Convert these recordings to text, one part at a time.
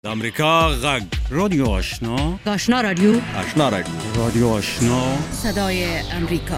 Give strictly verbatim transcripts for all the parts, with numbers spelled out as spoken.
د امریکا غږ رادیو آشنا آشنا رادیو آشنا رادیو رادیو آشنا صدای امریکا.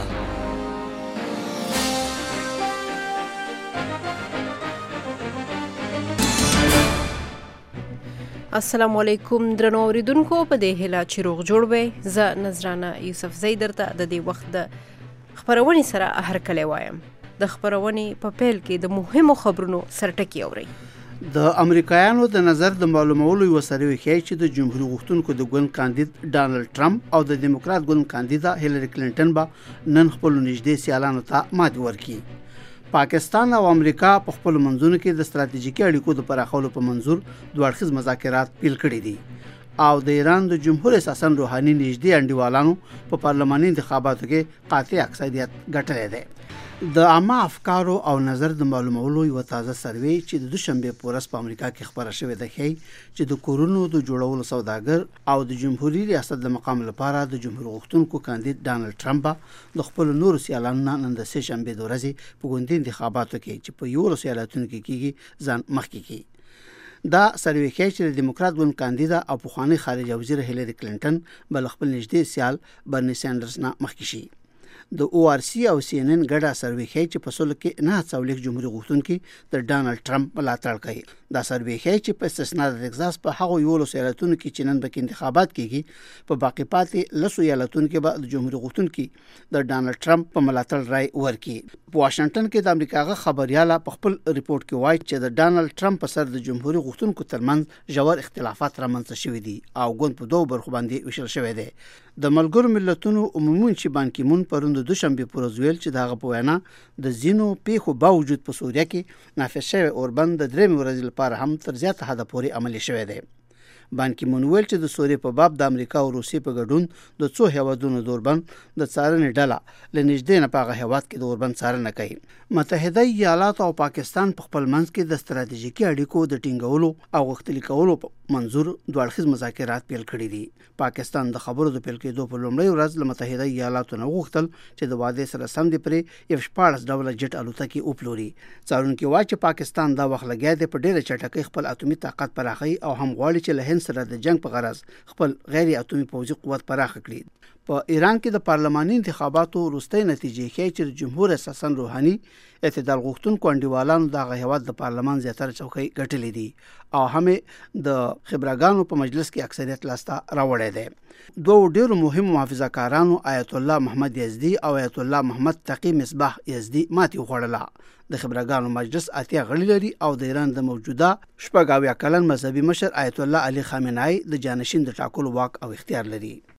السلام علیکم درنو اوریدونکو، په دې هیله چې روغ جوړ وئ. زه نذرانه یوسف زی درته د دې وخت د خبرونې سره هرکلی وایم. د خبرونې په پیل کې د مهمو خبرونو سرټکی اورئ. د امریکایانو د نظر د معلومولو یو سروې ښیي چې د جمهوریت غوښتونکو د ګوند کاندید ډانلډ ټرمپ او د دیموکرات ګوند کاندیده هیلری کلینټن به نن خپل نږدې سیالانو ته ماتې ورکړي. پاکستان او امریکا په خپل منځونو کې د ستراتیژیکي اړیکو د پراخولو په منظور دوه اړخیز مذاکرات پیل کړي دي او د ایران د جمهور اساساً روحاني نږدې انډیوالانو په پارلماني انتخاباتو کې قاطع اکثریت ګټلی دی. د عامه افکارو او نظر د معلومولو یو تازه سروې چې د دوشنبه په ورځ په امریکا کې خبره شوې ده ښیي چې د کورونو د جوړولو سوداګر او د جمهوریت ریاست د مقام لپاره د جمهور غوښتونکو کاندید ډانلډ ټرمپ د خپل نورو سیالانو نن د سه شنبې د ورځې په ګوندي انتخاباتو کې چې په یو سیالاتونو کې کېږي ځان مخکې کړي. دا سروې ښیي چې د دیموکرات ګوند کاندیده او پخوانی خارجه وزیر هیلری کلینټن بل خپل نږدې سیال برني سانډرز نه مخکې شي. د او آر سی او سی ان ان ګډه سروې ښیي چې په سلو کې نه څلوېښت جمهوریت غوښتونکي د ډانلډ ټرمپ ملاتړ کوي. دا سروې ښیي چې په استثنا د ټکساس په هغو یولسو ایالتونو کې چې نن پکې انتخابات کېږي په باقي پاتې لسو ایالتونو کې به د جمهوریت غوښتونکي د ډانلډ ټرمپ په ملاتړ رای ورکړي. په واشنگټن کې د امریکا غږ خبرياله په خپل ریپورت کې وایي چې د ډانلډ ټرمپ په سر د جمهوریت غوښتونکو ترمنځ ژور اختلافات رامنځته شوي دي او ګوند په دوه برخو باندې ویشل شوی دی. د ملګرو ملتونو عمومي چې بان کی مون پروند د دوشنبه پر ورځ ویل چې دغه په وینا د زینو پیښو باوجود په سوریه کې نافذ شوی اوربند د درې ورځې لپاره هم تر زیاته حد پورې عملي شوی دی. بان کی مون ویل چې د سوریې په باب د امریکا او روسیې په ګډون د څو هیوادونو د اوربند د څارنې ډله لنږدې نه په هغه هیواد کې د اوربند څارنه کوي. متحده ایالات او پاکستان په خپل منځ کې د ستراتیژیکي اړیکو د ټینګولو او غښتلي کولو په منظور دوه اړخیز مذاکرات پیل کړي دي. پاکستان د خبرو د پیل کېدو په لومړۍ ورځ له متحده ایالاتو نه وغوښتل چې د واده سره سم دي پرې یو شپاړس ډوله جټ الوتکې وپلوري. څارونکي وایي چې پاکستان دا وخت لګیا دی په ډېره چټکۍ خپل اتومي طاقت پراخوي او هم غواړي چې له هند سره د جنگ په غرض خپل غیر اتومي پوځي قوت پراخ کړي. په ایران کې د پارلماني انتخاباتو وروستۍ نتیجې ښیي چې د جمهور اساساً روحاني اعتدال غوښتونکو انډیوالانو دغه هیواد د پارلمان زیاتره چوکۍ ګټلې دي او هم د خبرګانو په مجلس کې اکثریت لاسته راوړی دی. دوه ډېرو مهمو محافظه کارانو آیت الله محمد یزدي او آیت الله محمد تقی مصباح یزدي ماتې وخوړله. د خبرګانو مجلس اتیا غړي لري او د ایران د موجوده شپږ اویا کلن مذهبي مشر آیت الله علي خامنه‌ای د جانشین د ټاکلو واک او اختیار لري.